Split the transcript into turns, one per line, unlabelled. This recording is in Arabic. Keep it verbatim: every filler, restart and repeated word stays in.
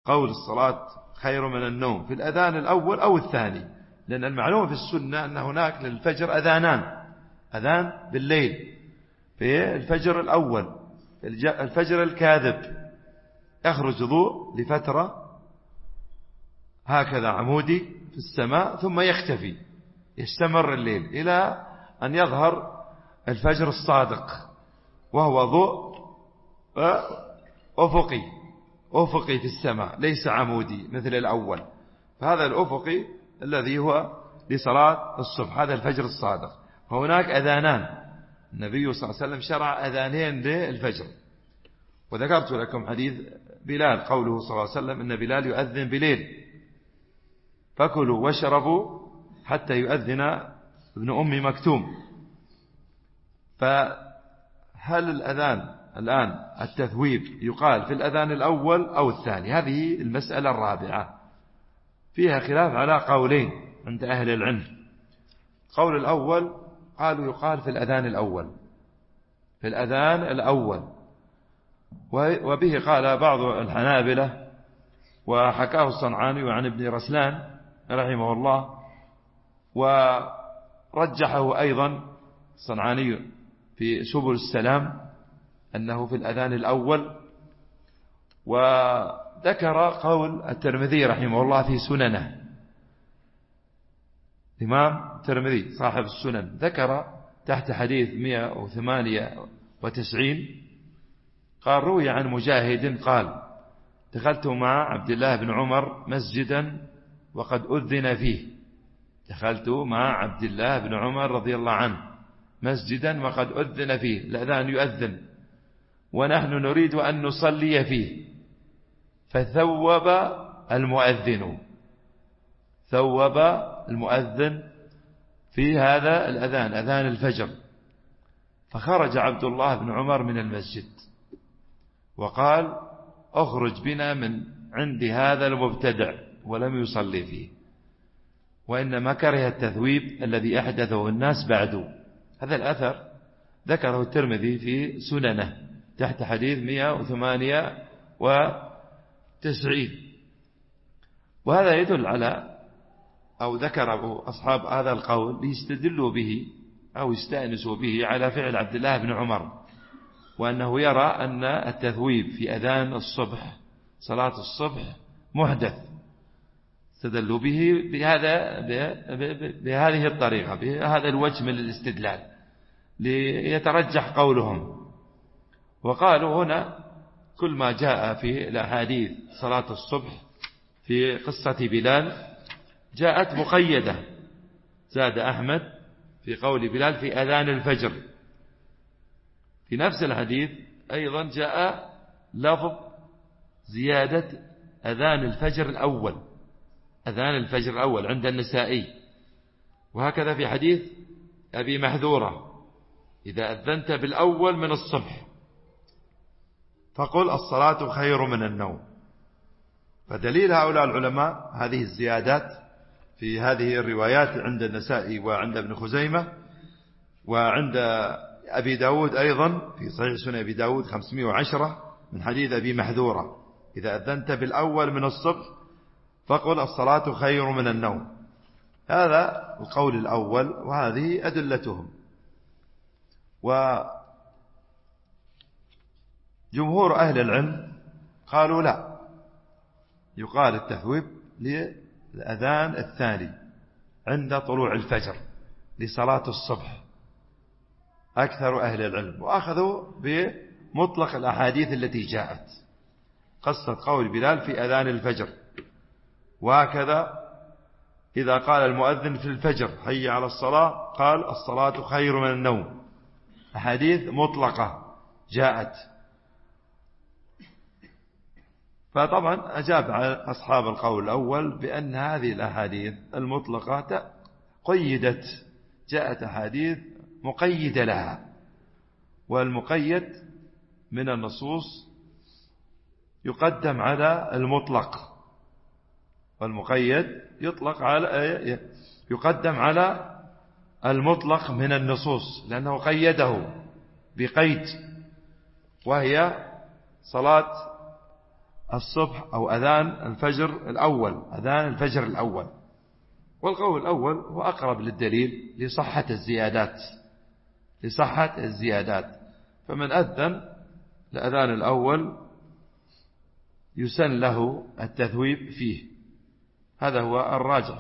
قول الصلاة خير من النوم في الأذان الأول أو الثاني، لأن المعلوم في السنة أن هناك للفجر أذانان، أذان بالليل في الفجر الأول الفجر الكاذب يخرج ضوء لفترة هكذا عمودي في السماء ثم يختفي، يستمر الليل إلى أن يظهر الفجر الصادق وهو ضوء أفقي أفقي في السماء ليس عمودي مثل الأول. فهذا الأفقي الذي هو لصلاة الصبح، هذا الفجر الصادق. فهناك أذانان، النبي صلى الله عليه وسلم شرع أذانين للفجر. وذكرت لكم حديث بلال قوله صلى الله عليه وسلم إن بلال يؤذن بليل فكلوا واشربوا حتى يؤذن ابن أم مكتوم. فهل الأذان الآن التثويب يقال في الأذان الأول أو الثاني؟ هذه المسألة الرابعة فيها خلاف على قولين عند أهل العلم. قول الأول قالوا يقال في الأذان الأول في الأذان الأول وبه قال بعض الحنابلة، وحكاه الصنعاني عن ابن رسلان رحمه الله، ورجحه أيضا الصنعاني في سبل السلام أنه في الأذان الأول. وذكر قول الترمذي رحمه الله في سننه، الإمام الترمذي صاحب السنن ذكر تحت حديث مئة وثمانية وتسعين قال روي عن مجاهد قال دخلت مع عبد الله بن عمر مسجدا وقد أذن فيه دخلت مع عبد الله بن عمر رضي الله عنه مسجدا وقد أذن فيه، الأذان يؤذن ونحن نريد أن نصلي فيه، فثوب المؤذن ثوب المؤذن في هذا الأذان أذان الفجر، فخرج عبد الله بن عمر من المسجد وقال اخرج بنا من عند هذا المبتدع، ولم يصلي فيه، وإنما كره التثويب الذي أحدثه الناس بعده. هذا الأثر ذكره الترمذي في سننه تحت حديث مئة وثمانية وتسعين. وهذا يدل على أو ذكر أصحاب هذا القول ليستدلوا به أو يستأنسوا به على فعل عبد الله بن عمر، وأنه يرى أن التثويب في أذان الصبح صلاة الصبح محدث، استدلوا به بهذا بهذه الطريقة بهذا الوجه من الاستدلال ليترجح قولهم. وقالوا هنا كل ما جاء في الأحاديث صلاة الصبح في قصة بلال جاءت مقيدة، زاد أحمد في قول بلال في أذان الفجر. في نفس الحديث أيضا جاء لفظ زيادة أذان الفجر الأول أذان الفجر الأول عند النسائي. وهكذا في حديث أبي محذورة إذا أذنت بالأول من الصبح فقل الصلاة خير من النوم. فدليل هؤلاء العلماء هذه الزيادات في هذه الروايات عند النسائي وعند ابن خزيمة وعند أبي داود أيضا في صحيح سنة أبي داود خمسمائة وعشرة من حديث أبي محذورة إذا أذنت بالأول من الصبح فقل الصلاة خير من النوم. هذا القول الأول وهذه أدلتهم. وجمهور أهل العلم قالوا لا، يقال التثويب للأذان الثاني عند طلوع الفجر لصلاة الصبح أكثر أهل العلم، وأخذوا بمطلق الأحاديث التي جاءت قصة قول بلال في أذان الفجر. وهكذا إذا قال المؤذن في الفجر حي على الصلاة قال الصلاة خير من النوم، أحاديث مطلقة جاءت. فطبعا أجاب على أصحاب القول الأول بأن هذه الأحاديث المطلقة قيدت، جاءت أحاديث مقيدة لها، والمقيد من النصوص يقدم على المطلق، والمقيد يطلق على يقدم على المطلق من النصوص لأنه قيده بقيد، وهي صلاة الصبح أو أذان الفجر الأول، أذان الفجر الأول. والقول الأول هو أقرب للدليل لصحة الزيادات، لصحة الزيادات. فمن أذن الأذان الأول يسن له التثويب فيه، هذا هو الراجح